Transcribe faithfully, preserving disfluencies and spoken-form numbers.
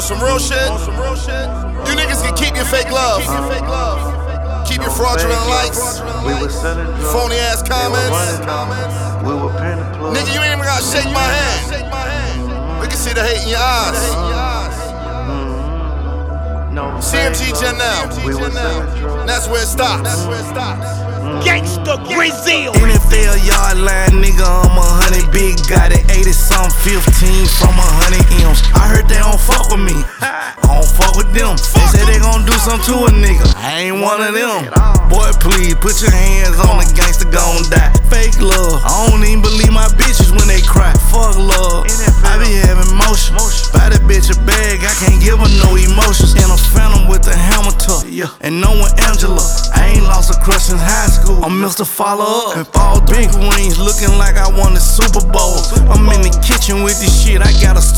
On some real shit. You niggas can keep your fake love. Keep your fraudulent likes. Phony ass comments. Nigga, you ain't even gotta shake my hand. We can see the hate in your eyes. C M G Janelle. That's where it stops. Gangsta Grizzle. N F L yard line, nigga, I'm a hundred big, got it eighty some fifteen from a hundred M's. I heard they don't fuck with me, I don't fuck with them. They say they gon' do something to a nigga, I ain't one of them. Boy, please put your hands on the gangster gon' die. Fake love, I don't even believe my bitches when they cry. Fuck love, I be having motion. Buy that bitch a bag, I can't give her no emotions. In a phantom with the hammer tuck, yeah, and no one Angela. I ain't lost a crush since high school. I'm Mister Follow Up. And all big rings looking like I won the Super Bowl. I'm in the kitchen with this shit, I got a